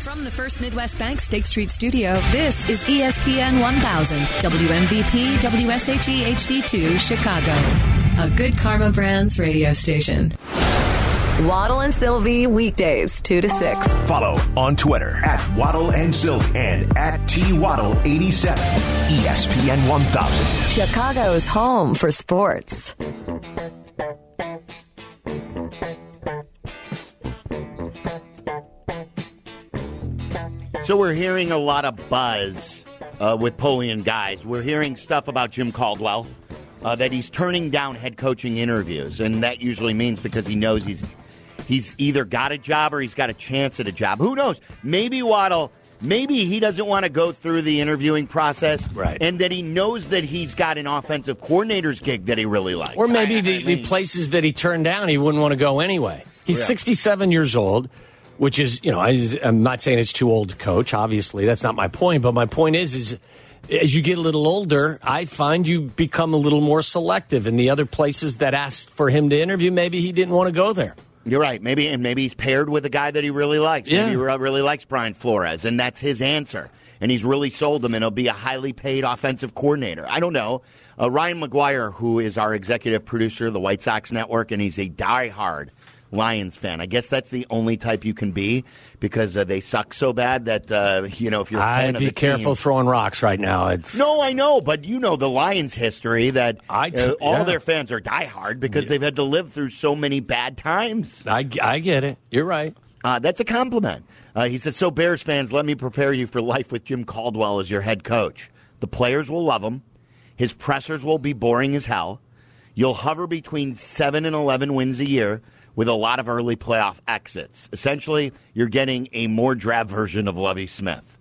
From the First Midwest Bank State Street studio, this is ESPN 1000, WMVP, WSHE HD2, Chicago. A Good Karma Brands radio station. Waddle and Sylvie, weekdays, 2 to 6. Follow on Twitter at Waddle and Sylvie and at TWaddle87. ESPN 1000. Chicago's home for sports. So we're hearing a lot of buzz with Polian guys. We're hearing stuff about Jim Caldwell, that he's turning down head coaching interviews, and that usually means because he knows he's either got a job or he's got a chance at a job. Who knows? Maybe Waddle, maybe he doesn't want to go through the interviewing process, right? And that he knows that he's got an offensive coordinator's gig that he really likes. Or maybe the places that he turned down, he wouldn't want to go anyway. He's 67 years old. Which is, I'm not saying it's too old to coach. Obviously, that's not my point. But my point is as you get a little older, I find you become a little more selective. And the other places that asked for him to interview, maybe he didn't want to go there. You're right. Maybe he's paired with a guy that he really likes. Yeah. Maybe he really likes Brian Flores, and that's his answer. And he's really sold him, and he'll be a highly paid offensive coordinator. I don't know. Ryan McGuire, who is our executive producer of the White Sox Network, and he's a diehard Lions fan. I guess that's the only type you can be because they suck so bad that, if you're a fan I'd be careful throwing rocks right now. No, I know, but you know the Lions' history that all their fans are diehard because they've had to live through so many bad times. I get it. You're right. That's a compliment. He says, so Bears fans, let me prepare you for life with Jim Caldwell as your head coach. The players will love him. His pressers will be boring as hell. You'll hover between 7 and 11 wins a year with a lot of early playoff exits. Essentially, you're getting a more drab version of Lovie Smith.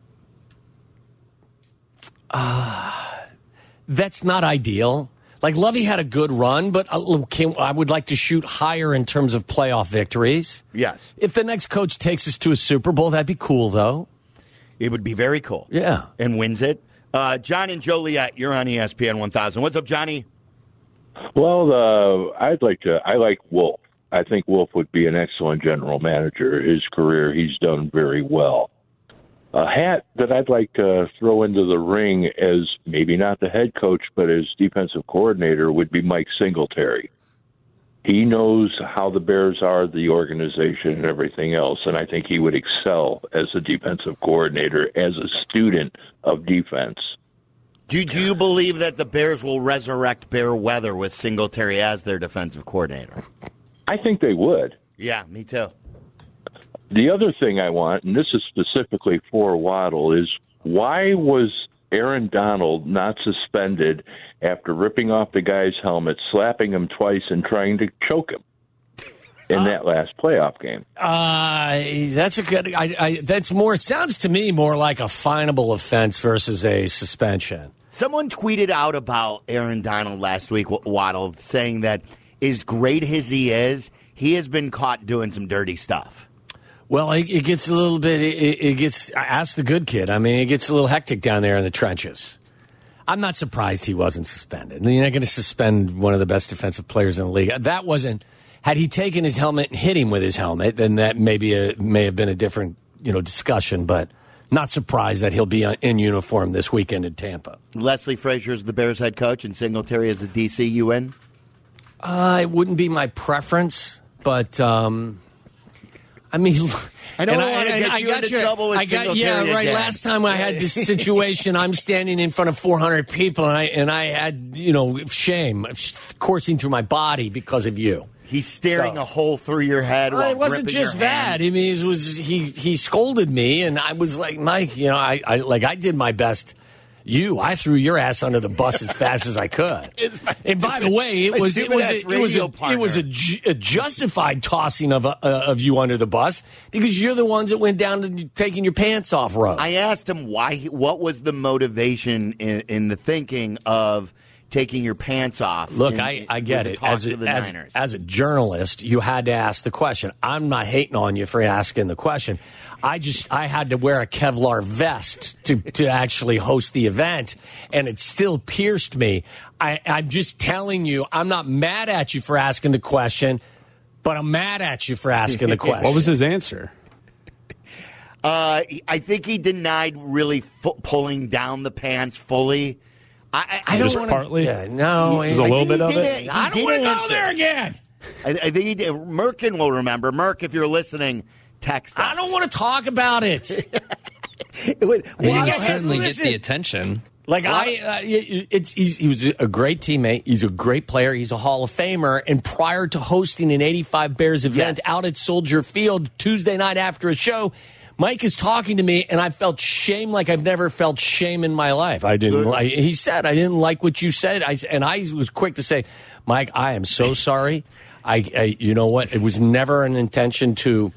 That's not ideal. Like, Lovie had a good run, but I would like to shoot higher in terms of playoff victories. Yes. If the next coach takes us to a Super Bowl, that'd be cool, though. It would be very cool. Yeah. And wins it. John and Joliet, you're on ESPN 1000. What's up, Johnny? Well, I like Wolf. I think Wolf would be an excellent general manager. His career, he's done very well. A hat that I'd like to throw into the ring as maybe not the head coach, but as defensive coordinator would be Mike Singletary. He knows how the Bears are, the organization, and everything else, and I think he would excel as a defensive coordinator, as a student of defense. Do you believe that the Bears will resurrect Bear Weather with Singletary as their defensive coordinator? I think they would. Yeah, me too. The other thing I want, and this is specifically for Waddle, is why was Aaron Donald not suspended after ripping off the guy's helmet, slapping him twice, and trying to choke him in that last playoff game? That's a good. That's more. It sounds to me more like a finable offense versus a suspension. Someone tweeted out about Aaron Donald last week, Waddle, saying that as great as he is, he has been caught doing some dirty stuff. Well, it gets a little bit. It gets. Ask the good kid. I mean, it gets a little hectic down there in the trenches. I'm not surprised he wasn't suspended. You're not going to suspend one of the best defensive players in the league. That wasn't. Had he taken his helmet and hit him with his helmet, then that may have been a different discussion. But not surprised that he'll be in uniform this weekend in Tampa. Leslie Frazier is the Bears head coach, and Singletary is the DC. You in? It wouldn't be my preference, but I mean, I don't want to get you into trouble with Singletary. Yeah, right. Again. Last time I had this situation, I'm standing in front of 400 people, and I had shame coursing through my body because of you. He's staring a hole through your head. While it wasn't just that. I mean, he scolded me, and I was like, Mike, I did my best. I threw your ass under the bus as fast as I could. And by the way, it was a justified tossing of you under the bus because you're the ones that went down to taking your pants off road. I asked him what was the motivation in the thinking of taking your pants off. Look, I get it. As a journalist, you had to ask the question. I'm not hating on you for asking the question. I had to wear a Kevlar vest to actually host the event, and it still pierced me. I'm just telling you, I'm not mad at you for asking the question, but I'm mad at you for asking the question. What was his answer? I think he denied really pulling down the pants fully. I don't want partly. Yeah, no, there's a little bit of it. I don't want to go there again. I think he did. Merkin will remember. Merk, if you're listening, text us. I don't want to talk about it. You can certainly get the attention. Like he was a great teammate. He's a great player. He's a Hall of Famer. And prior to hosting an 85 Bears event out at Soldier Field Tuesday night after a show, Mike is talking to me, and I felt shame like I've never felt shame in my life. He said, I didn't like what you said. I was quick to say, Mike, I am so sorry. You know what? It was never an intention to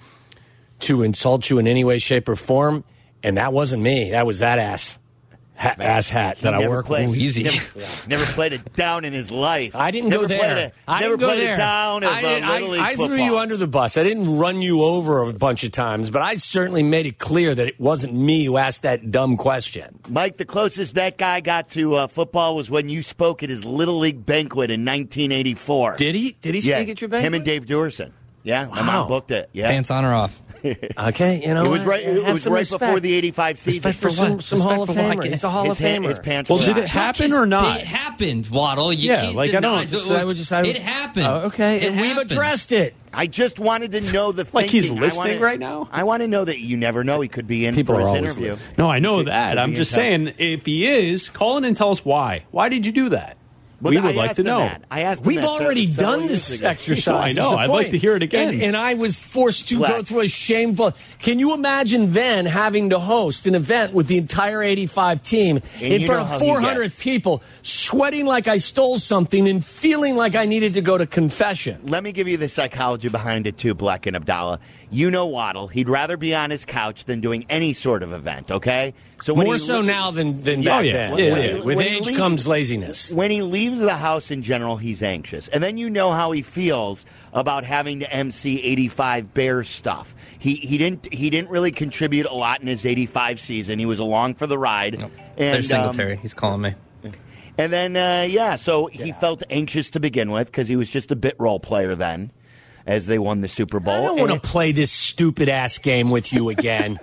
insult you in any way, shape, or form. And that wasn't me. That was that ass hat that I work with. Easy. Never played it down in his life. I didn't go there. Never played it down of Little League I threw football. you under the bus. I didn't run you over a bunch of times, but I certainly made it clear that it wasn't me who asked that dumb question. Mike, the closest that guy got to football was when you spoke at his Little League banquet in 1984. Did he? Did he speak at your banquet? Him and Dave Duerson. Yeah, my mom booked it. Yeah. Pants on or off? Okay, you know, it was right. It was right before the '85 season. Respect for some Hall of Famer. He's a Hall of Famer. His pants. Well, did it happen or not? It happened, Waddle. You Yeah, can't like, I deny don't- it happened. Okay, It and we've happened. addressed it. I just wanted to know the Like he's thinking. listening right now? I want to know that you never know. He could be in People for are his always interview. listening. No, I know Could- that. could I'm be just in town. saying, if he is, call in and tell us why. Why did you do that? Well, We I would like asked to him know. that. I asked him We've that already several done years this ago. exercise. I know. is the I'd like point. to hear it again. And I was forced to Flex. go through a shameful. Can you imagine then having to host an event with the entire 85 team in you front know how of he 400 gets. people, sweating like I stole something and feeling like I needed to go to confession? Let me give you the psychology behind it, too, Black and Abdallah. You know Waddle. He'd rather be on his couch than doing any sort of event, okay? So when More he so le- now than back yeah. then. Yeah. With When he age leaves- comes laziness. When he leaves the house in general, he's anxious. And then you know how he feels about having to MC 85 Bears stuff. He didn't really contribute a lot in his 85 season. He was along for the ride. Nope. And, There's Singletary. He's calling me. And then, so he felt anxious to begin with because he was just a bit role player then as they won the Super Bowl. I don't want to play this stupid-ass game with you again.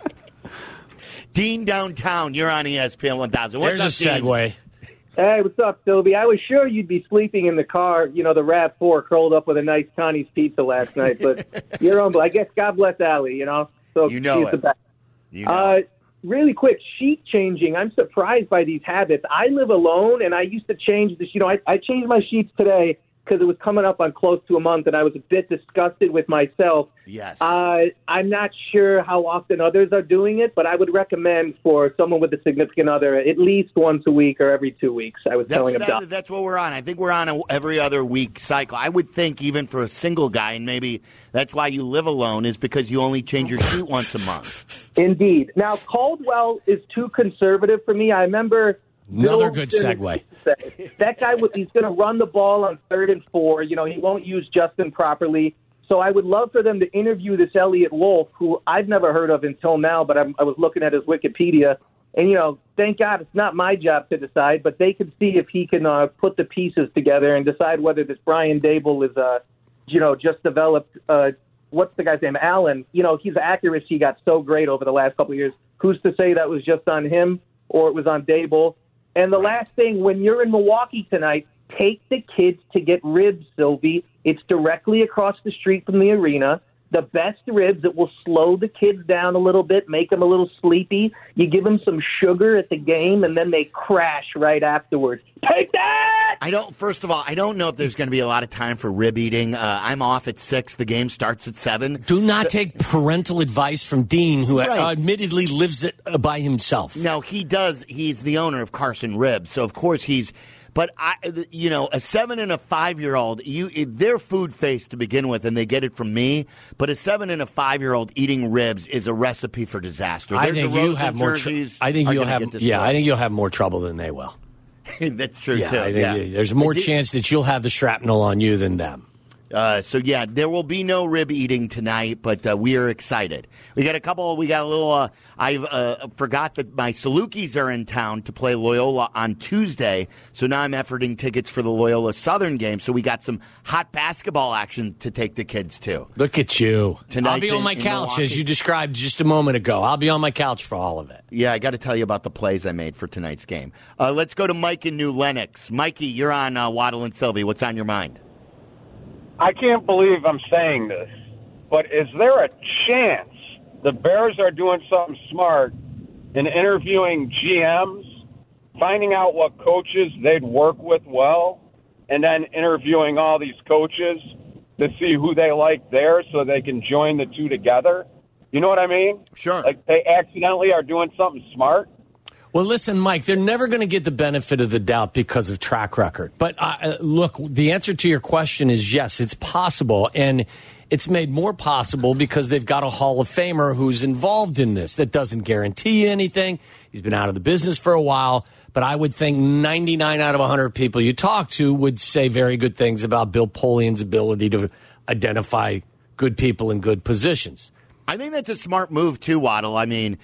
Dean downtown, you're on ESPN 1000. What's There's up, a Dean? segue. Hey, what's up, Sylvie? I was sure you'd be sleeping in the car, you know, the RAV4 curled up with a nice Connie's pizza last night, but you're humble. I guess God bless Allie, you know? So You know she's it. the best. You know. Really quick, sheet changing. I'm surprised by these habits. I live alone, and I used to change this. You know, I changed my sheets today because it was coming up on close to a month, and I was a bit disgusted with myself. Yes. I'm not sure how often others are doing it, but I would recommend for someone with a significant other at least once a week or every 2 weeks. I was telling them. That's what we're on. I think we're on a every other week cycle. I would think even for a single guy, and maybe that's why you live alone, is because you only change your sheet once a month. Indeed. Now, Caldwell is too conservative for me. I remember Another good Wilson segue. said, that guy, he's going to run the ball on 3rd and 4. You know, he won't use Justin properly. So I would love for them to interview this Elliott Wolf, who I've never heard of until now, but I was looking at his Wikipedia. And, you know, thank God it's not my job to decide, but they can see if he can put the pieces together and decide whether this Brian Dable is, just developed what's the guy's name? Allen. You know, his accuracy got so great over the last couple of years. Who's to say that was just on him or it was on Dable? And the last thing, when you're in Milwaukee tonight, take the kids to get ribs, Sylvie. It's directly across the street from the arena. The best ribs, it will slow the kids down a little bit, make them a little sleepy. You give them some sugar at the game, and then they crash right afterwards. Take that! First of all, I don't know if there's going to be a lot of time for rib eating. I'm off at 6. The game starts at 7. Do not take parental advice from Dean, who Right. admittedly lives it by himself. No, he does. He's the owner of Carson Ribs, so of course he's. But a 7 and a 5-year-old, they're food faced to begin with, and they get it from me. But a 7 and a 5-year-old eating ribs is a recipe for disaster. I Their think you DeRozan have more. jerseys I think are you'll gonna have. get Yeah, destroyed. I think you'll have more trouble than they will. That's true Yeah, too. I think there's more chance that you'll have the shrapnel on you than them. So, yeah, there will be no rib eating tonight, but we are excited. We got a little, I forgot that my Salukis are in town to play Loyola on Tuesday, so now I'm efforting tickets for the Loyola Southern game, so we got some hot basketball action to take the kids to. Look at you. Tonight I'll be on my couch, as you described just a moment ago. I'll be on my couch for all of it. Yeah, I got to tell you about the plays I made for tonight's game. Let's go to Mike in New Lenox. Mikey, you're on Waddle and Sylvie. What's on your mind? I can't believe I'm saying this, but is there a chance the Bears are doing something smart in interviewing GMs, finding out what coaches they'd work with well, and then interviewing all these coaches to see who they like there so they can join the two together? You know what I mean? Sure. Like they accidentally are doing something smart? Well, listen, Mike, they're never going to get the benefit of the doubt because of track record. But look, the answer to your question is yes, it's possible. And it's made more possible because they've got a Hall of Famer who's involved in this. That doesn't guarantee you anything. He's been out of the business for a while. But I would think 99 out of 100 people you talk to would say very good things about Bill Polian's ability to identify good people in good positions. I think that's a smart move, too, Waddle. I mean,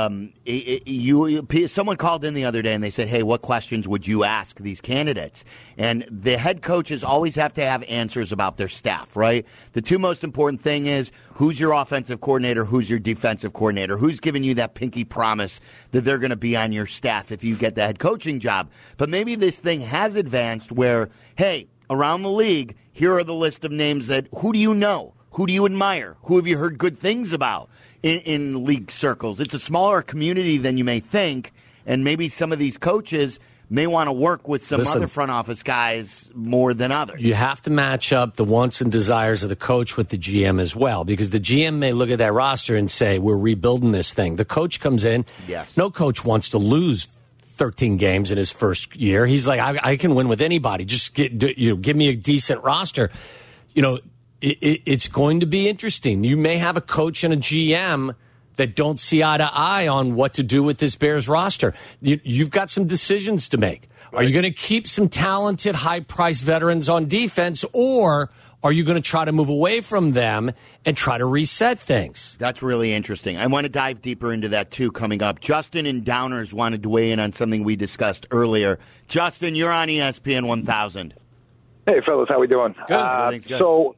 someone called in the other day and they said, hey, what questions would you ask these candidates? And the head coaches always have to have answers about their staff, right? The two most important thing is who's your offensive coordinator, who's your defensive coordinator, who's giving you that pinky promise that they're going to be on your staff if you get the head coaching job. But maybe this thing has advanced where, hey, around the league, here are the list of names that who do you know? Who do you admire? Who have you heard good things about in league circles? It's a smaller community than you may think, and maybe some of these coaches may want to work with some other front office guys more than others. You have to match up the wants and desires of the coach with the GM as well, because the GM may look at that roster and say, we're rebuilding this thing. The coach comes in. Yes. No coach wants to lose 13 games in his first year. He's like, I can win with anybody. Just give me a decent roster. You know, it's going to be interesting. You may have a coach and a GM that don't see eye to eye on what to do with this Bears roster. You've got some decisions to make. Right. Are you going to keep some talented, high-priced veterans on defense, or are you going to try to move away from them and try to reset things? That's really interesting. I want to dive deeper into that, too, coming up. Justin in Downers wanted to weigh in on something we discussed earlier. Justin, you're on ESPN 1000. Hey, fellas, how we doing? Good. So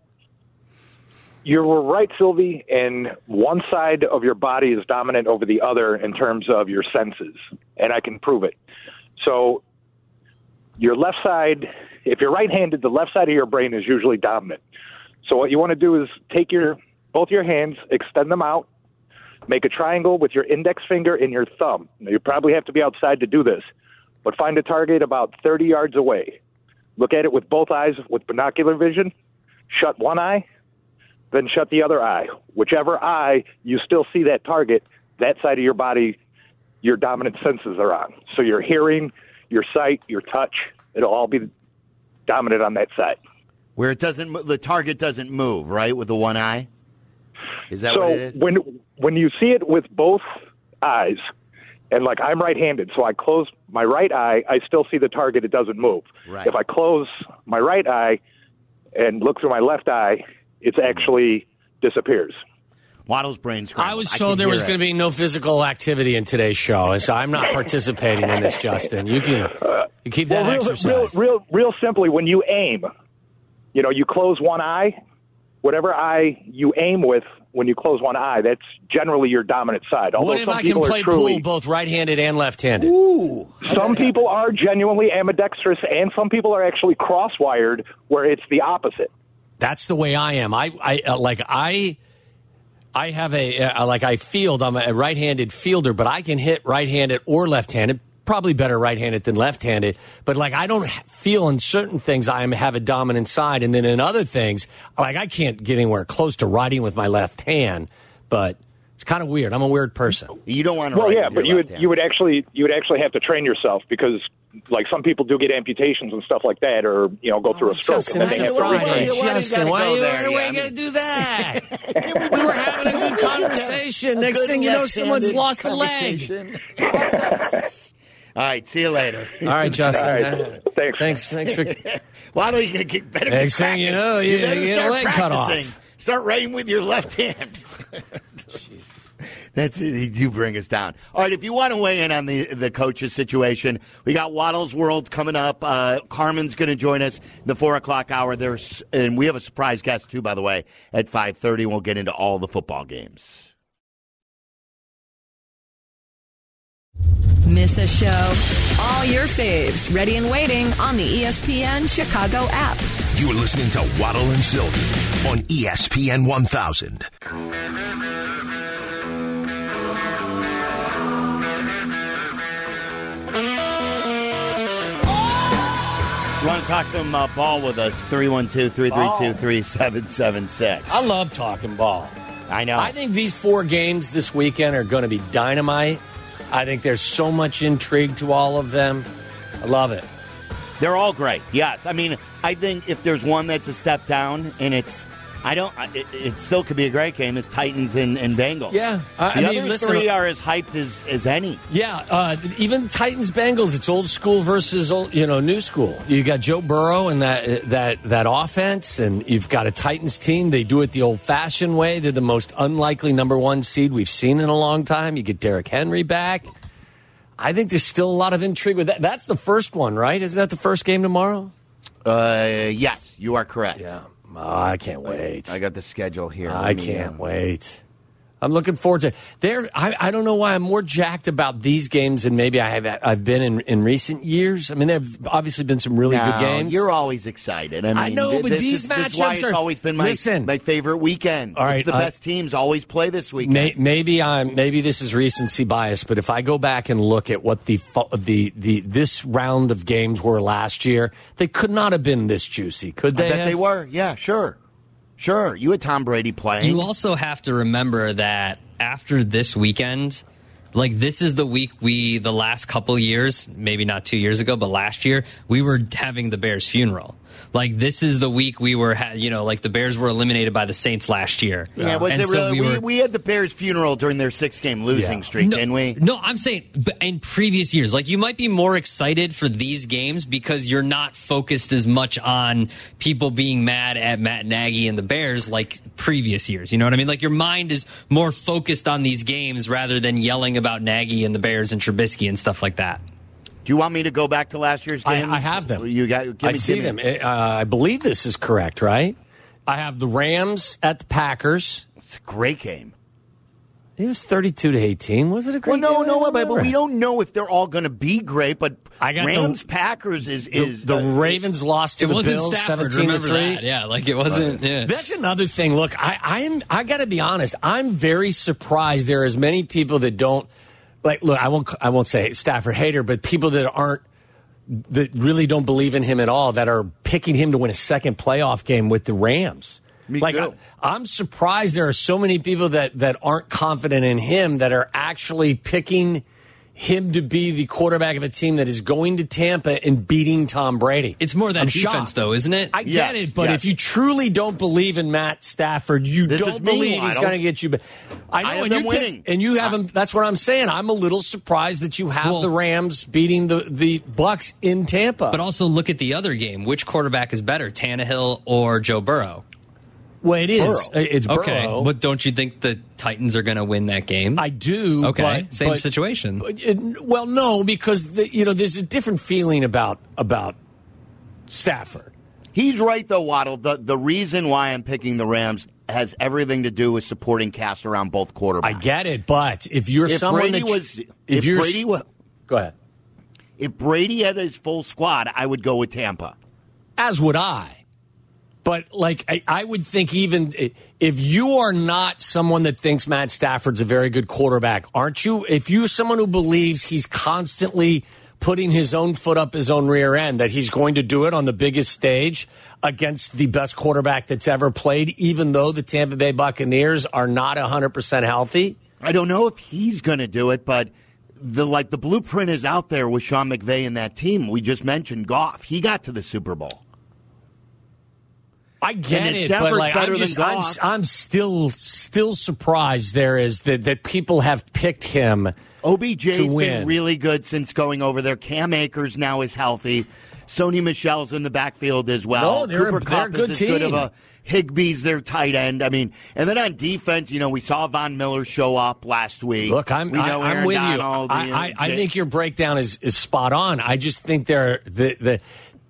you were right, Sylvie, and one side of your body is dominant over the other in terms of your senses, and I can prove it. So your left side, if you're right-handed, the left side of your brain is usually dominant. So what you want to do is take both your hands, extend them out, make a triangle with your index finger and your thumb. Now, you probably have to be outside to do this, but find a target about 30 yards away. Look at it with both eyes with binocular vision. Shut one eye, then shut the other eye. Whichever eye you still see that target, that side of your body, your dominant senses are on. So your hearing, your sight, your touch, it'll all be dominant on that side. Where the target doesn't move, right, with the one eye? Is that what it is? So when you see it with both eyes, and like I'm right-handed, so I close my right eye, I still see the target, it doesn't move. Right. If I close my right eye and look through my left eye, it actually disappears. Waddle's brain scrambled. I was told there was going to be no physical activity in today's show, so I'm not participating in this, Justin. You keep that exercise. Real simply, when you aim, you close one eye. Whatever eye you aim with, when you close one eye, that's generally your dominant side. Although what if I can play pool both right-handed and left-handed? Ooh. Some people are genuinely ambidextrous, and some people are actually cross-wired, where it's the opposite. That's the way I am. I have I field. I'm a right-handed fielder, but I can hit right-handed or left-handed. Probably better right-handed than left-handed. But I don't feel in certain things I have a dominant side, and then in other things, I can't get anywhere close to writing with my left hand. But it's kind of weird. I'm a weird person. You don't want to. Well, yeah, but you would actually have to train yourself because. Some people do get amputations and stuff like that, or go through a stroke. Justin, and then they have Friday. to Justin, why are you going to do that? We were having a good conversation. Next thing you know, someone's lost a leg. All right, see you later. All right, Justin. All right. Thanks. Thanks for. Why don't you get better? Next thing you know, you get a leg cut off. Start writing with your left hand. That's it. You bring us down. All right, if you want to weigh in on the coaches situation, we got Waddle's World coming up. Carmen's going to join us in the 4 o'clock hour. And we have a surprise guest, too, by the way, at 5:30. We'll get into all the football games. Miss a show? All your faves ready and waiting on the ESPN Chicago app. You're listening to Waddle and Sylvie on ESPN 1000. You want to talk some ball with us? 312-332-3776. I love talking ball. I know. I think these 4 games this weekend are going to be dynamite. I think there's so much intrigue to all of them. I love it. They're all great, yes. I mean, I think if there's one that's a step down, and it still could be a great game, it's Titans and Bengals. Yeah. The other 3 are as hyped as any. Yeah, even Titans-Bengals, it's old school versus new school. You got Joe Burrow and that offense, and you've got a Titans team. They do it the old-fashioned way. They're the most unlikely number 1 seed we've seen in a long time. You get Derrick Henry back. I think there's still a lot of intrigue with that. That's the first one, right? Isn't that the first game tomorrow? Yes, you are correct. Yeah. Oh, I can't wait. I got the schedule here. I can't wait. I'm looking forward to there. I don't know why I'm more jacked about these games than maybe I've been in recent years. I mean, there have obviously been some really good games. You're always excited. I know, but these matchups this is why it's always been my favorite weekend. All right, the best teams always play this weekend. Maybe this is recency bias, but if I go back and look at what this round of games were last year, they could not have been this juicy, could they? I bet they were. Yeah, sure. Sure, you had Tom Brady playing. You also have to remember that after this weekend, like this is the week the last couple years, maybe not 2 years ago, but last year, we were having the Bears' funeral. Like this is the week we were, like the Bears were eliminated by the Saints last year. Yeah, was it really? We had the Bears' funeral during their 6-game losing streak, didn't we? No, I'm saying in previous years, like you might be more excited for these games because you're not focused as much on people being mad at Matt Nagy and the Bears like previous years. You know what I mean? Like your mind is more focused on these games rather than yelling about Nagy and the Bears and Trubisky and stuff like that. Do you want me to go back to last year's game? I have them. I see them. I believe this is correct, right? I have the Rams at the Packers. It's a great game. It was 32-18. Was it a great game? No, but we don't know if they're all going to be great. But Rams-Packers is the Ravens lost to the Bills 17-3. Yeah, like it wasn't. Yeah. That's another thing. Look, I got to be honest. I'm very surprised there are as many people that don't. Like, look, I won't say Stafford hater, but people that really don't believe in him at all, that are picking him to win a second playoff game with the Rams. Me too. I'm surprised there are so many people that aren't confident in him that are actually picking him to be the quarterback of a team that is going to Tampa and beating Tom Brady. It's more that defense, though, isn't it? I get it, but if you truly don't believe in Matt Stafford, you don't believe he's going to get you. I know, and you're winning, and you have him. That's what I'm saying. I'm a little surprised that you have the Rams beating the Bucs in Tampa. But also look at the other game. Which quarterback is better, Tannehill or Joe Burrow? Well, it is. Burrow. It's Burrow. Okay, but don't you think the Titans are going to win that game? I do. Okay, same situation. Well, no, because there's a different feeling about Stafford. He's right, though, Waddle. The reason why I'm picking the Rams has everything to do with supporting cast around both quarterbacks. I get it, but if you're someone go ahead. If Brady had his full squad, I would go with Tampa. As would I. But, I would think even if you are not someone that thinks Matt Stafford's a very good quarterback, aren't you? If you're someone who believes he's constantly putting his own foot up his own rear end, that he's going to do it on the biggest stage against the best quarterback that's ever played, even though the Tampa Bay Buccaneers are not 100% healthy? I don't know if he's going to do it, but the blueprint is out there with Sean McVay and that team. We just mentioned Goff. He got to the Super Bowl. I get And it, Stafford's but like better than Goff. I'm still surprised there is that people have picked him. OBJ's to win. been really good since going over there. Cam Akers now is healthy. Sony Michel's in the backfield as well. No, they're Cooper a Kupp good is as good team. of a Higbee's their tight end. I mean, and then on defense, we saw Von Miller show up last week. Look, I'm Aaron with Donald, you. I think your breakdown is spot on. I just think if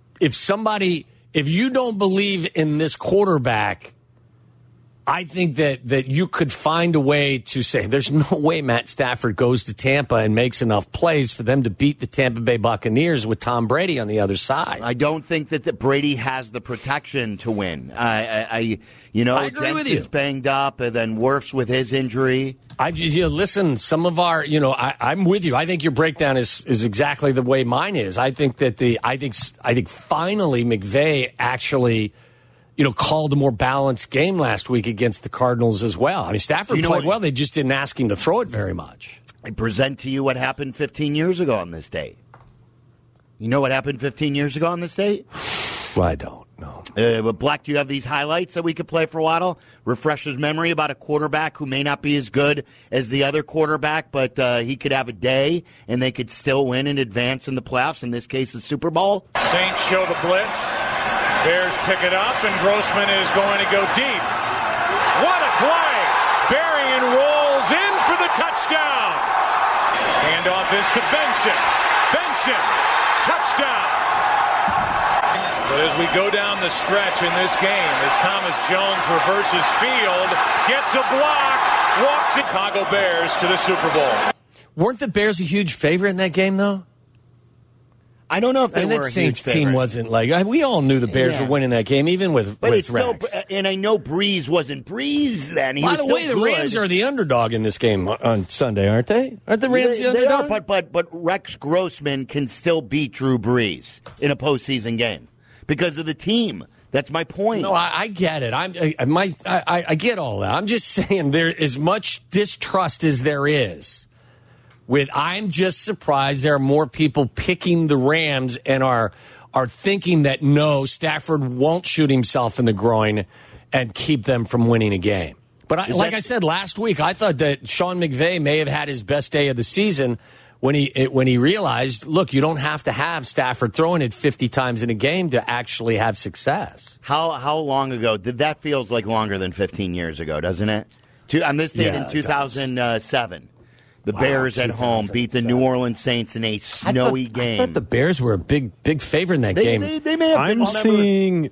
you don't believe in this quarterback, I think that you could find a way to say there's no way Matt Stafford goes to Tampa and makes enough plays for them to beat the Tampa Bay Buccaneers with Tom Brady on the other side. I don't think that Brady has the protection to win. I agree with you. Jensen's banged up, and then Wirfs with his injury. Listen, some of our, I'm with you. I think your breakdown is exactly the way mine is. I think that I think finally McVay actually, called a more balanced game last week against the Cardinals as well. I mean, Stafford played well. They just didn't ask him to throw it very much. I present to you what happened 15 years ago on this day. You know what happened 15 years ago on this date? Well, I don't know. But Black, do you have these highlights that we could play for Waddle? Refresh his memory about a quarterback who may not be as good as the other quarterback, but he could have a day and they could still win and advance in the playoffs, in this case, the Super Bowl. Saints show the blitz. Bears pick it up, and Grossman is going to go deep. What a play! Berrien rolls in for the touchdown. Handoff is to Benson. Benson, touchdown. But as we go down the stretch in this game, as Thomas Jones reverses field, gets a block, walks Chicago Bears to the Super Bowl. Weren't the Bears a huge favorite in that game, though? I don't know if they were that Saints team wasn't like we all knew the Bears were winning that game, even with But it's Rex. still, and I know Breeze wasn't Breeze then. By the way, the Rams are the underdog in this game on Sunday, aren't they? Aren't the Rams the underdog? They are, but Rex Grossman can still beat Drew Brees in a postseason game because of the team. That's my point. No, I get it. I get all that. I'm just saying there is much distrust as there is. I'm just surprised there are more people picking the Rams and are thinking that no, Stafford won't shoot himself in the groin and keep them from winning a game. But like I said last week, I thought that Sean McVay may have had his best day of the season when he realized, look, you don't have to have Stafford throwing it 50 times in a game to actually have success. How long ago? That feels like longer than 15 years ago, doesn't it? On this date in 2007. The Bears at home beat the New Orleans Saints in a snowy game. I thought the Bears were a big favorite in that game. They may have been. I'm seeing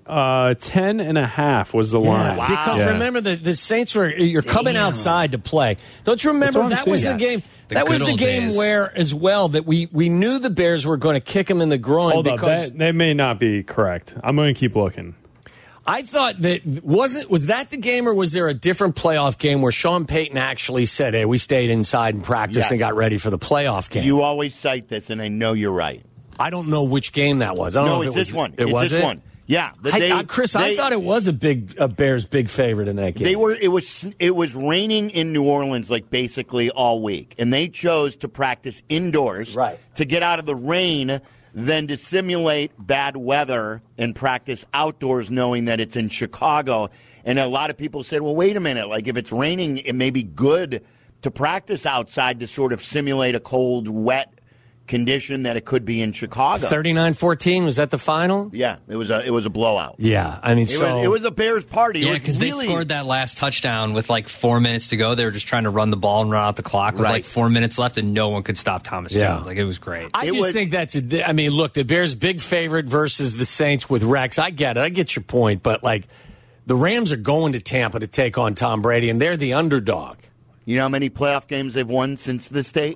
10.5 was the line. Wow. Because remember, the Saints you're coming outside to play. Don't you remember that was the game? That was the game where, as well, that we knew the Bears were going to kick them in the groin. Hold because up, that may not be correct. I'm going to keep looking. I thought that was that the game, or was there a different playoff game where Sean Payton actually said, hey, we stayed inside and practiced and got ready for the playoff game? You always cite this, and I know you're right. I don't know which game that was. I don't know if it's this one. It was this one. Yeah. Chris, I thought it was a Bears big favorite in that game. It was raining in New Orleans like basically all week, and they chose to practice indoors to get out of the rain than to simulate bad weather and practice outdoors knowing that it's in Chicago. And a lot of people said, well, wait a minute. Like, if it's raining, it may be good to practice outside to sort of simulate a cold, wet condition that it could be in Chicago. 39-14, was that the final? Yeah, it was a blowout. Yeah, I mean, it was a Bears party. Yeah, because they scored that last touchdown with like 4 minutes to go. They were just trying to run the ball and run out the clock with like 4 minutes left, and no one could stop Thomas Jones. Like, it was great. I think look, the Bears big favorite versus the Saints with Rex. I get it. I get your point, but like, the Rams are going to Tampa to take on Tom Brady, and they're the underdog. You know how many playoff games they've won since this date?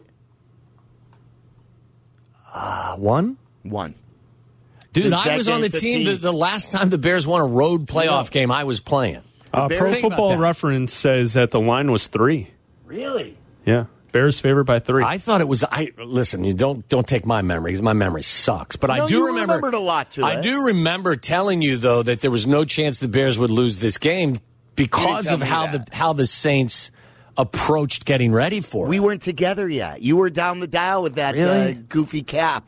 One. Dude, Since I was on the 15. team the last time the Bears won a road playoff game. I was playing. Pro Football Reference says that the line was 3. Really? Yeah. Bears favored by 3. I thought it was. Listen, you don't take my memory because my memory sucks. But I do you remember. Remembered a lot too. I do remember telling you though that there was no chance the Bears would lose this game because of how the Saints approached getting ready for it. We weren't together yet. You were down the dial with that goofy cap.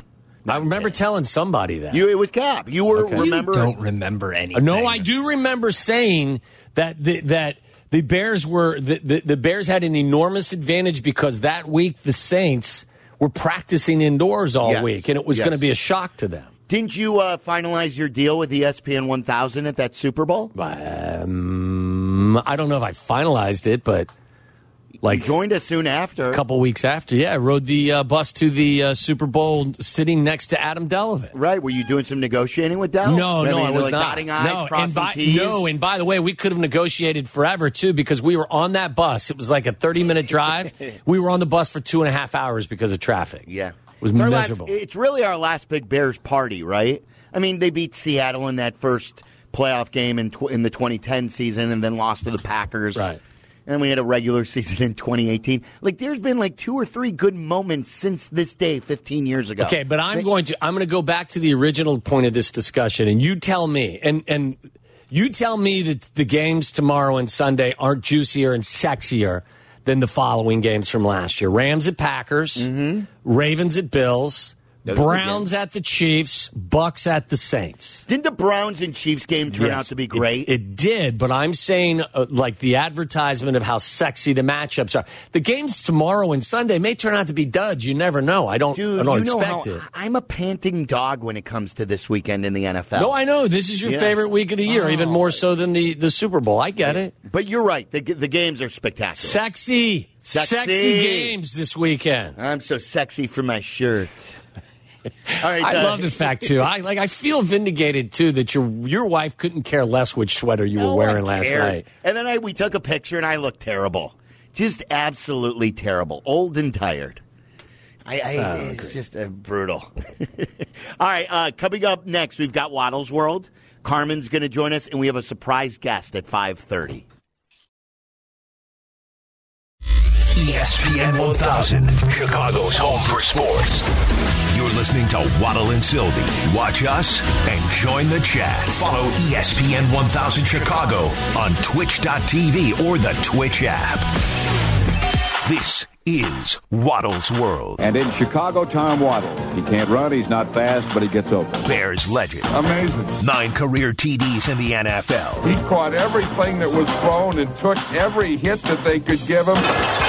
I remember telling somebody that. It was Cap. You were remember? You don't remember anything. No, I do remember saying that the Bears were the Bears had an enormous advantage because that week the Saints were practicing indoors all week, and it was going to be a shock to them. Didn't you finalize your deal with ESPN 1000 at that Super Bowl? I don't know if I finalized it, but you joined us soon after. A couple weeks after, I rode the bus to the Super Bowl sitting next to Adam Delavan. Right. Were you doing some negotiating with Del? No, I was not. Dotting I's, crossing T's? And by the way, we could have negotiated forever, too, because we were on that bus. It was like a 30-minute drive. We were on the bus for 2.5 hours because of traffic. Yeah. It was miserable. It's really our last big Bears party, right? I mean, they beat Seattle in that first playoff game in the 2010 season and then lost to the Packers. Right. And we had a regular season in 2018. There's been 2 or 3 good moments since this day 15 years ago. Okay, but I'm going to go back to the original point of this discussion, and you tell me, and you tell me that the games tomorrow and Sunday aren't juicier and sexier than the following games from last year. Rams at Packers, Ravens at Bills, Browns at the Chiefs, Bucks at the Saints. Didn't the Browns and Chiefs game turn out to be great? It did, but I'm saying the advertisement of how sexy the matchups are. The games tomorrow and Sunday may turn out to be duds. You never know. I don't expect it. I'm a panting dog when it comes to this weekend in the NFL. No, I know. This is your favorite week of the year, even more so than the Super Bowl. I get it. But you're right. The games are spectacular. Sexy games this weekend. I'm so sexy for my shirt. All right, I love the fact too. I feel vindicated too that your wife couldn't care less which sweater you were wearing last night. And then we took a picture and I looked terrible, just absolutely terrible, old and tired. It's just brutal. All right, coming up next, we've got Waddle's World. Carmen's going to join us, and we have a surprise guest at 5:30. ESPN 1000, Chicago's home for sports. You're listening to Waddle and Sylvie. Watch us and join the chat. Follow ESPN 1000 Chicago on twitch.tv or the Twitch app. This is Waddle's World. And in Chicago, Tom Waddle. He can't run, he's not fast, but he gets open. Bears legend. Amazing. 9 career TDs in the NFL. He caught everything that was thrown and took every hit that they could give him.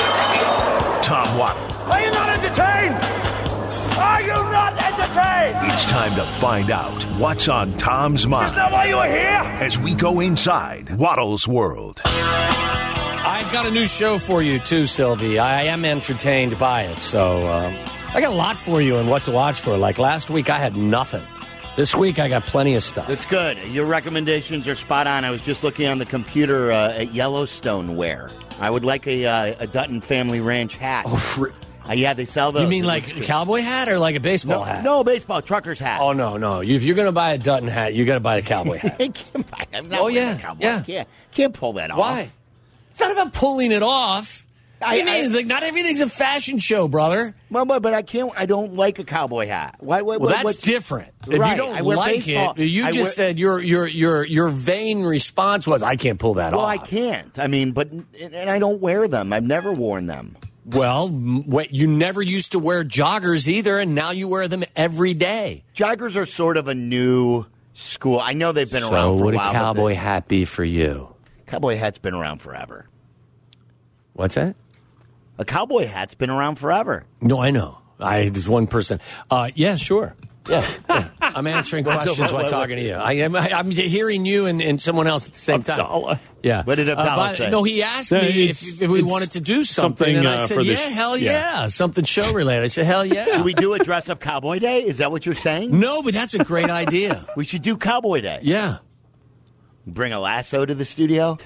Tom Waddle. Are you not entertained? Are you not entertained? It's time to find out what's on Tom's mind. Is that why you are here? As we go inside Waddle's World. I've got a new show for you, too, Sylvie. I am entertained by it, so I got a lot for you and what to watch for. Like last week, I had nothing. This week, I got plenty of stuff. That's good. Your recommendations are spot on. I was just looking on the computer at Yellowstone wear. I would like a Dutton Family Ranch hat. Oh, yeah, they sell those. You mean like a cowboy hat or like a baseball hat? No, baseball, trucker's hat. Oh, no. If you're going to buy a Dutton hat, you got to buy a cowboy hat. I'm not wearing a cowboy. Yeah. Can't pull that off. Why? It's not about pulling it off. It's like not everything's a fashion show, brother. Well, but I can't. I don't like a cowboy hat. That's different. If you don't like baseball, it, you just said your vain response was, "I can't pull that off." Well, I can't. I mean, and I don't wear them. I've never worn them. Well, you never used to wear joggers either, and now you wear them every day. Joggers are sort of a new school. I know they've been around for a while. So would a cowboy hat be for you? Cowboy hat's been around forever. What's that? A cowboy hat's been around forever. No, I know. There's one person. Yeah, sure. Yeah. I'm answering questions while talking to you. I'm hearing you and someone else at the same time. Yeah. What did Abdallah say? No, he asked me if we wanted to do something, and I said, hell yeah. Something show related. I said, hell yeah. Should we do a dress-up cowboy day? Is that what you're saying? No, but that's a great idea. We should do cowboy day. Yeah. Bring a lasso to the studio.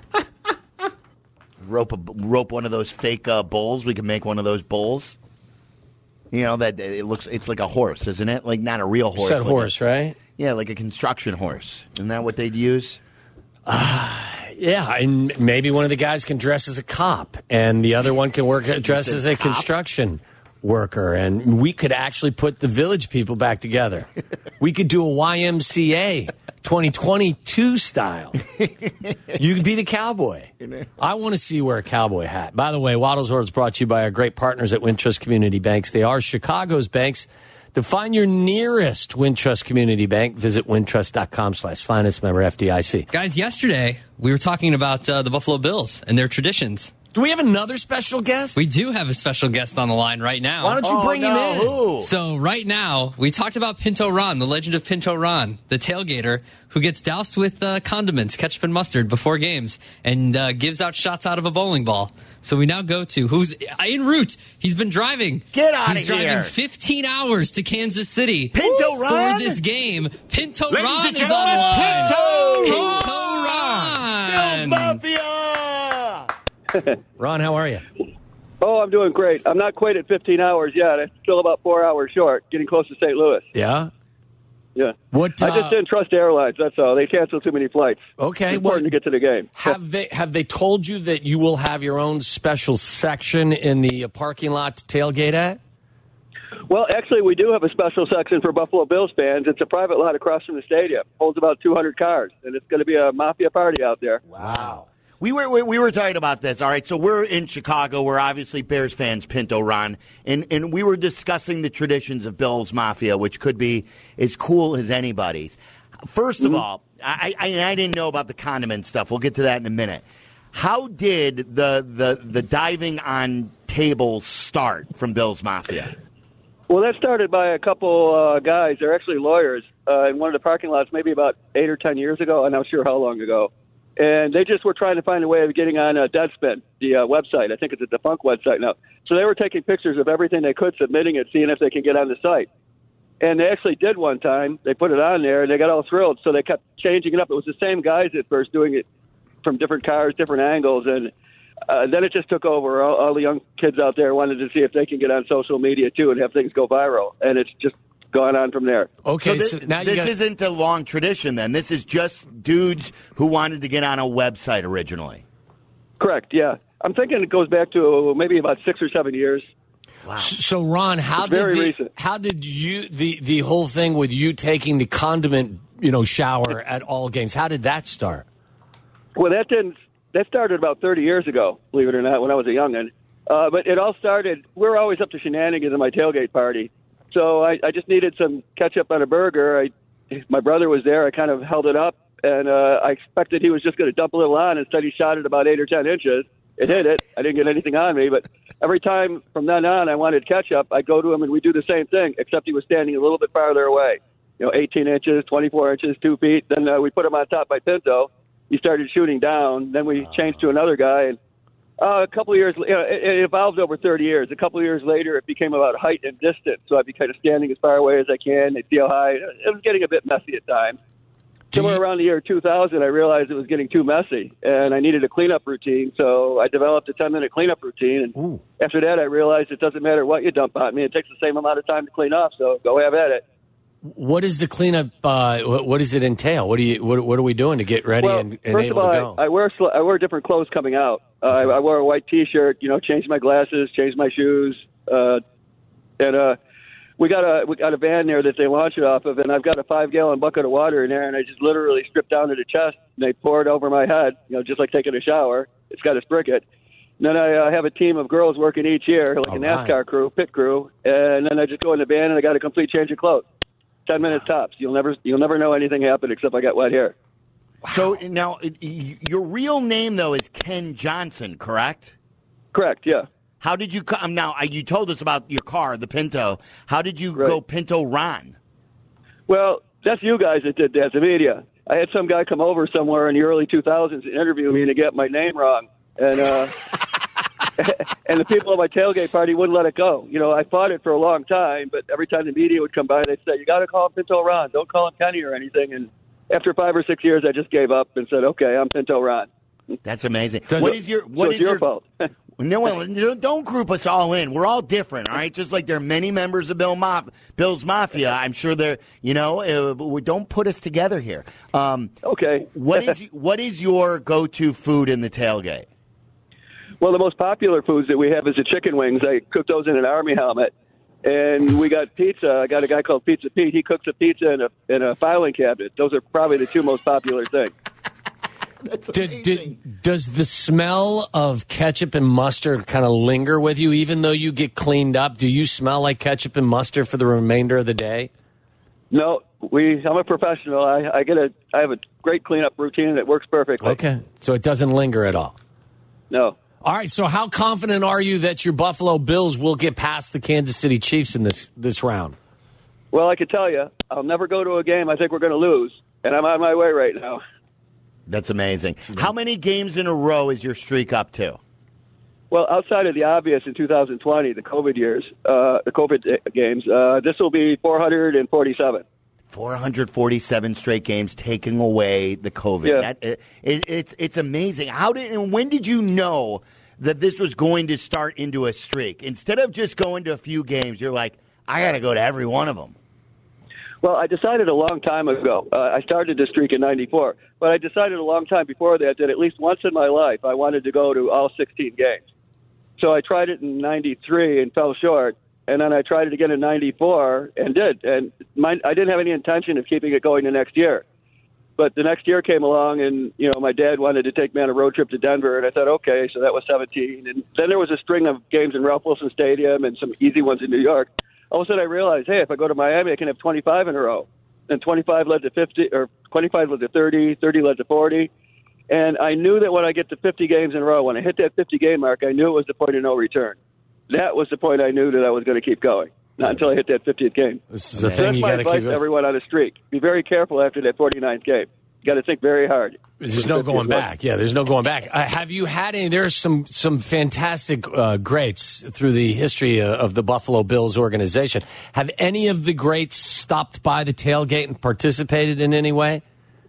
Rope one of those fake bulls. We can make one of those bulls. You know that it's like a horse, isn't it? Like not a real horse. You said horse, right? Yeah, like a construction horse. Isn't that what they'd use? Yeah, and maybe one of the guys can dress as a cop, and the other one can dress as a construction worker, and we could actually put the village people back together. We could do a YMCA 2022 style. You could be the cowboy. I want to see you wear a cowboy hat. By the way, Waddle's World is brought to you by our great partners at Wintrust Community Banks. They are Chicago's banks. To find your nearest Wintrust Community Bank, visit wintrust.com/finance, member FDIC. Guys, yesterday we were talking about the Buffalo Bills and their traditions. Do we have another special guest? We do have a special guest on the line right now. Why don't you bring him in? Who? So right now, we talked about Pinto Ron, the legend of Pinto Ron, the tailgater who gets doused with condiments, ketchup and mustard before games and gives out shots out of a bowling ball. So we now go to who's en route. He's been driving. Get out of He's here. driving 15 hours to Kansas City. Pinto Ron? For this game. Pinto Ladies Ron and is on gentlemen, the line. Pinto Ron. Bills Mafia! Ron, how are you? Oh, I'm doing great. I'm not quite at 15 hours yet. I'm still about 4 hours short, getting close to St. Louis. Yeah? Yeah. What? I just didn't trust airlines, that's all. They canceled too many flights. Okay. It's important to get to the game. Have they told you that you will have your own special section in the parking lot to tailgate at? Well, actually, we do have a special section for Buffalo Bills fans. It's a private lot across from the stadium. Holds about 200 cars, and it's going to be a mafia party out there. Wow. We were talking about this. All right, so we're in Chicago. We're obviously Bears fans, Pinto Ron, and we were discussing the traditions of Bills Mafia, which could be as cool as anybody's. First of all, I didn't know about the condiment stuff. We'll get to that in a minute. How did the diving on tables start from Bills Mafia? Well, that started by a couple guys. They're actually lawyers in one of the parking lots maybe about 8 or 10 years ago. I'm not sure how long ago. And they just were trying to find a way of getting on Deadspin, the website. I think it's a defunct website now. So they were taking pictures of everything they could, submitting it, seeing if they could get on the site. And they actually did one time. They put it on there, and they got all thrilled. So they kept changing it up. It was the same guys at first doing it from different cars, different angles. And then it just took over. All the young kids out there wanted to see if they can get on social media, too, and have things go viral. And it's just gone on from there. Okay, so this isn't a long tradition, then. This is just dudes who wanted to get on a website originally. Correct, yeah. I'm thinking it goes back to maybe about 6 or 7 years. Wow. So, Ron, how did you the whole thing with you taking the condiment shower at all games? How did that start? Well, that started about 30 years ago, believe it or not, when I was a youngin'. But it all started. We're always up to shenanigans at my tailgate party. So I just needed some ketchup on a burger. My brother was there. I kind of held it up, and I expected he was just going to dump a little on. Instead, he shot it about 8 or 10 inches. It hit it. I didn't get anything on me, but every time from then on I wanted ketchup, I'd go to him, and we'd do the same thing, except he was standing a little bit farther away. 18 inches, 24 inches, 2 feet. Then we put him on top by Pinto. He started shooting down. Then we changed to another guy, and a couple of years, it evolved over 30 years. A couple of years later, it became about height and distance. So I'd be kind of standing as far away as I can. They'd see how high. It was getting a bit messy at times. Somewhere around the year 2000, I realized it was getting too messy, and I needed a cleanup routine. So I developed a 10-minute cleanup routine. And after that, I realized it doesn't matter what you dump on me. It takes the same amount of time to clean up, so go have at it. What is the cleanup? What does it entail? What are we doing to get ready and first able of all, to go? I wear different clothes coming out. I wore a white T-shirt, changed my glasses, changed my shoes, and we got a van there that they launch it off of, and I've got a 5-gallon bucket of water in there, and I just literally strip down to the chest, and they pour it over my head, just like taking a shower. It's got a sprinklet. And then I have a team of girls working each year, like a NASCAR crew, pit crew, and then I just go in the van and I got a complete change of clothes. 10 minutes tops. You'll never know anything happened except I got wet hair. Wow. So now, your real name though is Ken Johnson, correct? Correct. Yeah. How did you come? Now you told us about your car, the Pinto. How did you go Pinto Ron? Well, that's you guys that did that, the media. I had some guy come over somewhere in the early 2000s and interview me to get my name wrong, and and the people at my tailgate party wouldn't let it go. I fought it for a long time, but every time the media would come by, they'd say, "You got to call him Pinto Ron. Don't call him Kenny or anything." And after 5 or 6 years, I just gave up and said, "Okay, I'm Pinto Ron." That's amazing. What is your fault? No, don't group us all in. We're all different, all right? Just like there are many members of Bill's Mafia. I'm sure they're, don't put us together here. Okay. What is your go-to food in the tailgate? Well, the most popular foods that we have is the chicken wings. I cook those in an Army helmet. And we got pizza. I got a guy called Pizza Pete. He cooks a pizza in a filing cabinet. Those are probably the two most popular things. That's amazing. Does the smell of ketchup and mustard kind of linger with you, even though you get cleaned up? Do you smell like ketchup and mustard for the remainder of the day? No, I'm a professional. I have a great cleanup routine, and it works perfectly. Okay, so it doesn't linger at all. No. All right, so how confident are you that your Buffalo Bills will get past the Kansas City Chiefs in this round? Well, I can tell you, I'll never go to a game I think we're going to lose, and I'm on my way right now. That's amazing. How many games in a row is your streak up to? Well, outside of the obvious in 2020, the COVID years, the COVID games, this will be 447. 447 straight games, taking away the COVID. Yeah. It's amazing. When did you know that this was going to start into a streak? Instead of just going to a few games, you're like, I got to go to every one of them. Well, I decided a long time ago. I started this streak in '94, but I decided a long time before that at least once in my life I wanted to go to all 16 games. So I tried it in '93 and fell short, and then I tried it again in '94 and did. And I didn't have any intention of keeping it going the next year. But the next year came along, and my dad wanted to take me on a road trip to Denver, and I thought, okay, so that was 17. And then there was a string of games in Ralph Wilson Stadium and some easy ones in New York. All of a sudden I realized, hey, if I go to Miami, I can have 25 in a row. And 25 led to 50, or 25 led to 30, 30 led to 40. And I knew that when I get to 50 games in a row, when I hit that 50-game mark, I knew it was the point of no return. That was the point I knew that I was going to keep going. Not until I hit that 50th game. This is the thing you got to keep. That's my advice to everyone on a streak. Be very careful after that 49th game. You got to think very hard. There's no going back. Yeah, there's no going back. Have you had any? There's some fantastic greats through the history of the Buffalo Bills organization. Have any of the greats stopped by the tailgate and participated in any way?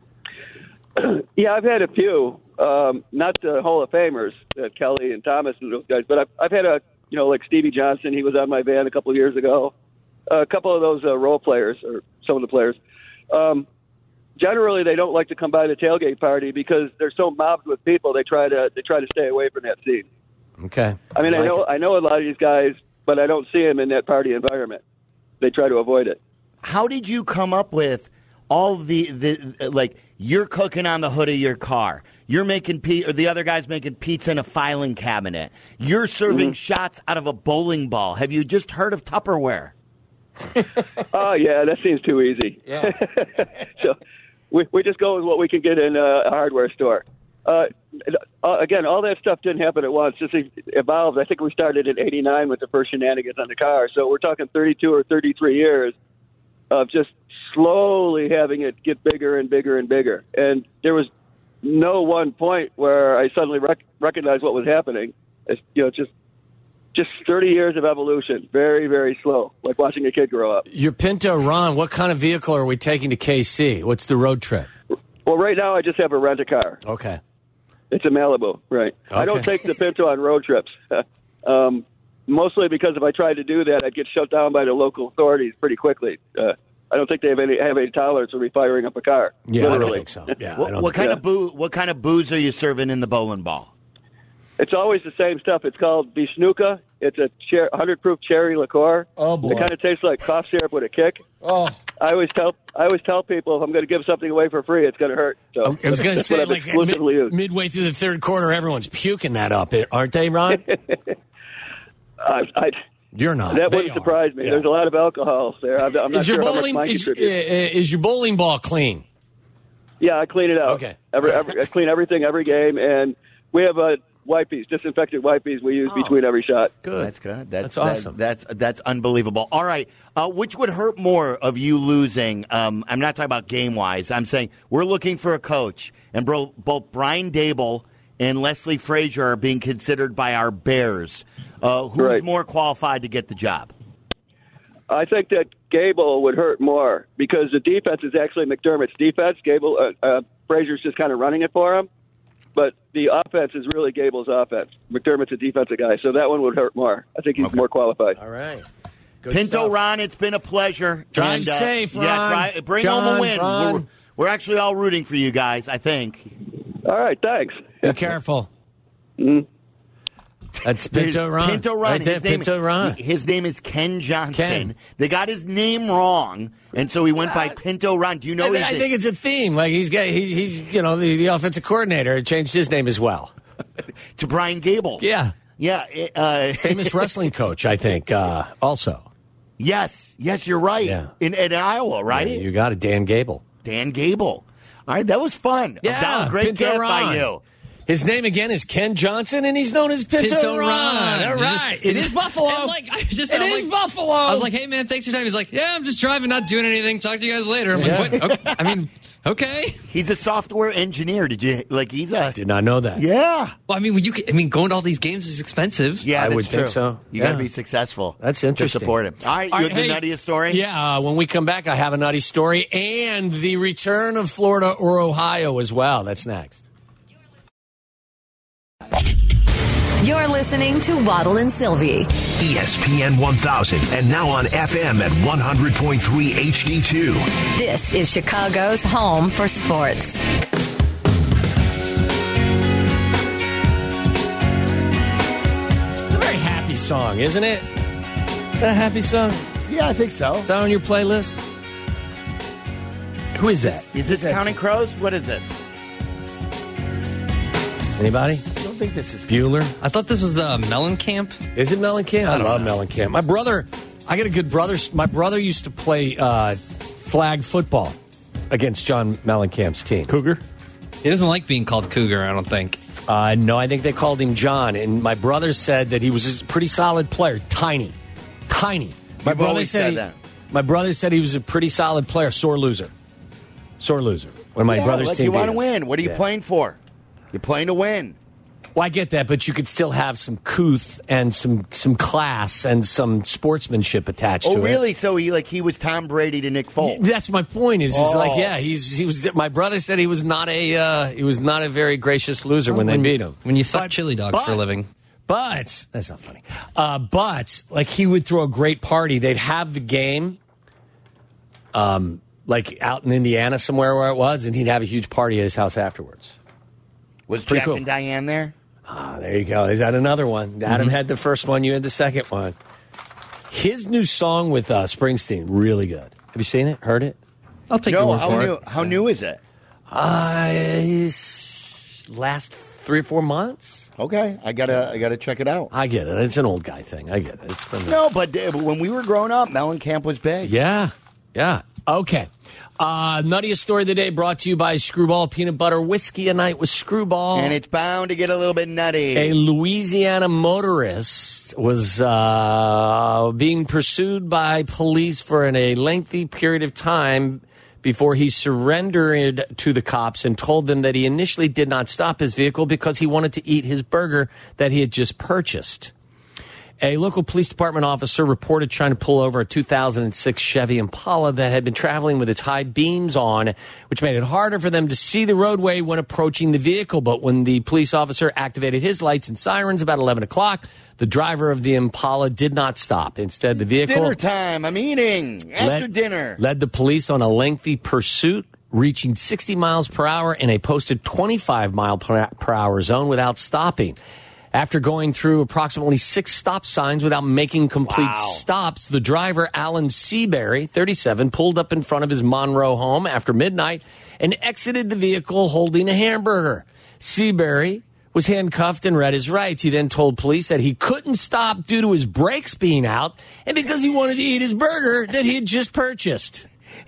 Yeah, I've had a few. Not the Hall of Famers, Kelly and Thomas and those guys, but I've had like Stevie Johnson. He was on my van a couple of years ago. A couple of those role players, or some of the players. Generally, they don't like to come by the tailgate party because they're so mobbed with people. They try to stay away from that scene. Okay. I mean, I know a lot of these guys, but I don't see them in that party environment. They try to avoid it. How did you come up with all the you're cooking on the hood of your car, you're making or the other guy's making pizza in a filing cabinet, you're serving shots out of a bowling ball? Have you just heard of Tupperware? Oh yeah, that seems too easy. Yeah. So. We just go with what we can get in a hardware store. Again, all that stuff didn't happen at once. Just evolved. I think we started in '89 with the first shenanigans on the car. So we're talking 32 or 33 years of just slowly having it get bigger and bigger and bigger. And there was no one point where I suddenly recognized what was happening. It's, just 30 years of evolution, very, very slow, like watching a kid grow up. Your Pinto, Ron, what kind of vehicle are we taking to KC? What's the road trip? Well, right now I just have a rent-a-car. Okay. It's a Malibu, right. Okay. I don't take the Pinto on road trips, mostly because if I tried to do that, I'd get shut down by the local authorities pretty quickly. I don't think they have any tolerance for me firing up a car. Yeah, literally. I don't think so. Yeah, what kind of booze are you serving in the bowling ball? It's always the same stuff. It's called Vishnuka. It's a 100-proof cherry liqueur. Oh boy! It kind of tastes like cough syrup with a kick. Oh! I always tell people if I'm going to give something away for free, it's going to hurt. So I was going to say, like midway through the third quarter, everyone's puking that up, aren't they, Ron? You're not. That wouldn't surprise me. Yeah. There's a lot of alcohol there. I'm not sure how much mine contributes. Is your bowling ball clean? Yeah, I clean it out. Okay. I clean everything every game, and we have wipes, disinfected wipes we use between every shot. Good. That's good. That's awesome. That's unbelievable. All right. Which would hurt more of you losing? I'm not talking about game-wise. I'm saying we're looking for a coach, and both Brian Daboll and Leslie Frazier are being considered by our Bears. Who's more qualified to get the job? I think that Gable would hurt more because the defense is actually McDermott's defense. Frazier's just kind of running it for him. But the offense is really Gable's offense. McDermott's a defensive guy, so that one would hurt more. I think he's more qualified. All right. Good Pinto, stuff. Ron, it's been a pleasure. Drive safe, Ron. Yeah, bring John, home a win. Ron. We're actually all rooting for you guys, I think. All right, thanks. Be careful. Mm-hmm. That's Pinto Ron. Pinto Ron. Right there, Pinto Ron. His name is Ken Johnson. Ken. They got his name wrong, and so he went by Pinto Ron. Do you know? I think it's a theme. Like he's the offensive coordinator changed his name as well to Brian Gable. Yeah. Famous wrestling coach, I think. Also. Yes, you're right. Yeah. In Iowa, right? Yeah, you got it, Dan Gable. Dan Gable. All right, that was fun. Yeah, Great Pinto get Ron. by you. His name again is Ken Johnson, and he's known as Pinto Ron. All right, it is Buffalo. It is Buffalo. I was like, "Hey, man, thanks for your time." He's like, "Yeah, I'm just driving, not doing anything. Talk to you guys later." I'm like, "What?" Okay. I mean, okay. He's a software engineer. Did not know that. Yeah. Well, I mean, going to all these games is expensive. Yeah, I that's would true. think so. You got to be successful. That's interesting. To support him. All right, you have the nuttiest story? Yeah, when we come back, I have a nutty story and the return of Florida or Ohio as well. That's next. You're listening to Waddle and Sylvie. ESPN 1000 and now on FM at 100.3 HD2. This is Chicago's home for sports. It's a very happy song, isn't it? A happy song? Yeah, I think so. Is that on your playlist? Who is that? Is this Counting Crows? What is this? Anybody? I don't think this is Bueller. I thought this was Mellencamp. Is it Mellencamp? I love Mellencamp. My brother, I got a good brother. My brother used to play flag football against John Mellencamp's team. Cougar? He doesn't like being called Cougar, I don't think. No, I think they called him John. And my brother said that he was a pretty solid player. Tiny. My brother said that. My brother said he was a pretty solid player. Sore loser. When my brother's team you want beat to us. win. What are you playing for? You're playing to win. Well, I get that, but you could still have some couth and some class and some sportsmanship attached to it. Oh, really? So he was Tom Brady to Nick Foles. That's my point. He was. My brother said he was not a very gracious loser when they beat him. When you suck chili dogs for a living. But that's not funny. But he would throw a great party. They'd have the game, out in Indiana somewhere where it was, and he'd have a huge party at his house afterwards. Was Pretty Jack cool. and Diane there? There you go. Is that another one? Adam had the first one. You had the second one. His new song with Springsteen, really good. Have you seen it? Heard it? I'll take your word for it. How new is it? Last 3 or 4 months. Okay, I gotta check it out. I get it. It's an old guy thing. I get it. It's from No, but when we were growing up, Mellencamp was big. Yeah. Okay. Nuttiest story of the day brought to you by Screwball Peanut Butter Whiskey a Night with Screwball. And it's bound to get a little bit nutty. A Louisiana motorist was being pursued by police for a lengthy period of time before he surrendered to the cops and told them that he initially did not stop his vehicle because he wanted to eat his burger that he had just purchased. A local police department officer reported trying to pull over a 2006 Chevy Impala that had been traveling with its high beams on, which made it harder for them to see the roadway when approaching the vehicle. But when the police officer activated his lights and sirens about 11 o'clock, the driver of the Impala did not stop. Instead, the vehicle... Dinner time. I'm eating. After dinner. Led the police on a lengthy pursuit, reaching 60 miles per hour in a posted 25 mile per hour zone without stopping. After going through approximately 6 stop signs without making complete stops, the driver, Alan Seabury, 37, pulled up in front of his Monroe home after midnight and exited the vehicle holding a hamburger. Seabury was handcuffed and read his rights. He then told police that he couldn't stop due to his brakes being out and because he wanted to eat his burger that he had just purchased.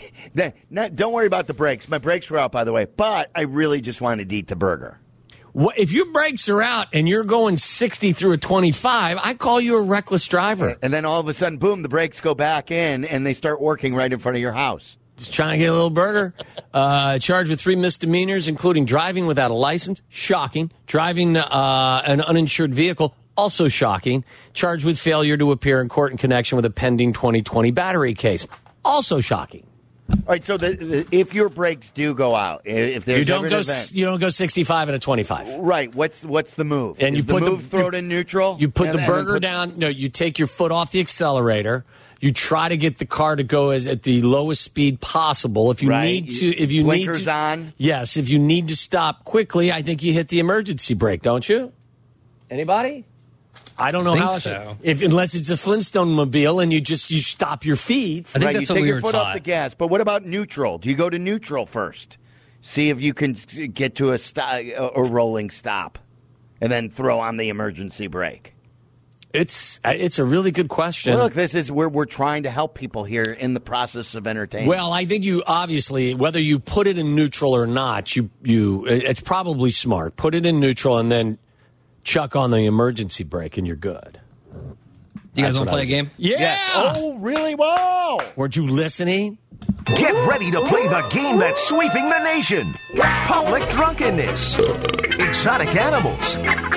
Don't worry about the brakes. My brakes were out, by the way, but I really just wanted to eat the burger. If your brakes are out and you're going 60 through a 25, I call you a reckless driver. And then all of a sudden, boom, the brakes go back in and they start working right in front of your house. Just trying to get a little burger. Charged with 3 misdemeanors, including driving without a license. Shocking. Driving an uninsured vehicle. Also shocking. Charged with failure to appear in court in connection with a pending 2020 battery case. Also shocking. All right, so if your brakes do go out, if there's you don't go, event, you don't go 65 and a 25. Right. What's the move? And you put throw it in neutral. You put the burger down. No, you take your foot off the accelerator. You try to get the car to go at the lowest speed possible. If you need to, blinkers on. Yes, if you need to stop quickly, I think you hit the emergency brake, don't you? Anybody? I don't know think how so. Unless it's a Flintstone mobile and you stop your feet. I think Right, that's you what take we your were foot off taught. the gas. But what about neutral? Do you go to neutral first? See if you can get to a rolling stop, and then throw on the emergency brake. It's a really good question. Well, look, this is where we're trying to help people here in the process of entertainment. Well, I think you obviously, whether you put it in neutral or not, it's probably smart. Put it in neutral and then chuck on the emergency brake, and you're good. Do you guys want to play a game? Yeah. Yes. Oh, really? Whoa! Weren't you listening? Get ready to play the game that's sweeping the nation. Public drunkenness. Exotic animals.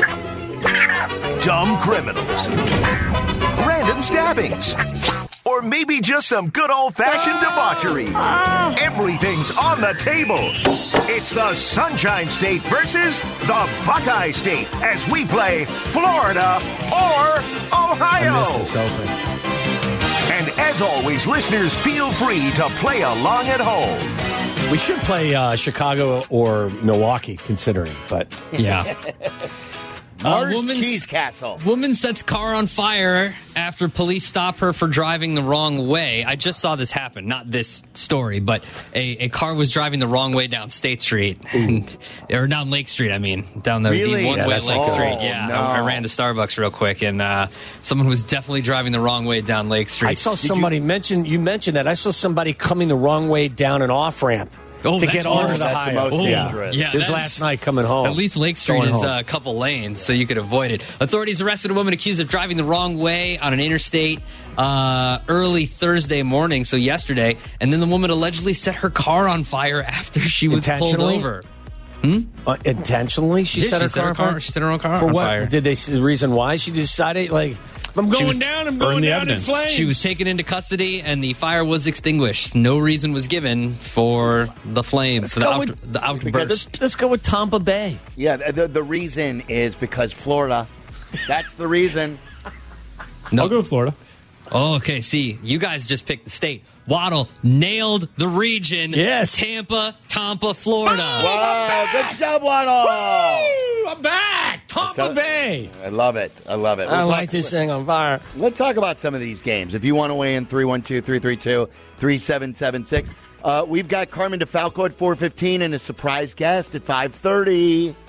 Dumb criminals. Random stabbings. Or maybe just some good old-fashioned debauchery. Everything's on the table. It's the Sunshine State versus the Buckeye State as we play Florida or Ohio. I miss this open. And as always, listeners, feel free to play along at home. We should play Chicago or Milwaukee, considering, but Yeah. Cheese Castle. Woman sets car on fire after police stop her for driving the wrong way. I just saw this happen. Not this story, but a car was driving the wrong way down State Street. Or down Lake Street, I mean. Down the Really? one-way Yeah, Lake Street. Yeah, no. I ran to Starbucks real quick, and someone was definitely driving the wrong way down Lake Street. I saw somebody mention that. I saw somebody coming the wrong way down an off-ramp. Oh, to that's get onto worse. the That's the highway. most Yeah. dangerous. Yeah, This that's- last night coming home. At least Lake Street Going is home. a couple lanes, so you could avoid it. Authorities arrested a woman accused of driving the wrong way on an interstate early Thursday morning, so yesterday. And then the woman allegedly set her car on fire after she was pulled Intentionally? over. Intentionally, she Yeah, set her car on fire? She set her own car For on what? fire. Did they see the reason why she decided, like, I'm She going was down, I'm earning going the down in evidence. flames? She was taken into custody, and the fire was extinguished. No reason was given for the flames, for the outburst. Let's go with Tampa Bay. Yeah, the reason is because Florida. That's the reason. I'll go with Florida. Oh, okay. See, you guys just picked the state. Waddle nailed the region. Yes. Tampa, Florida. Wow, good job, Waddle. I'm back. Tampa Bay. I love it. I love it. I light this thing on fire. Let's talk about some of these games. If you want to weigh in, 312-332-3776. We've got Carmen DeFalco at 4:15 and a surprise guest at 5:30.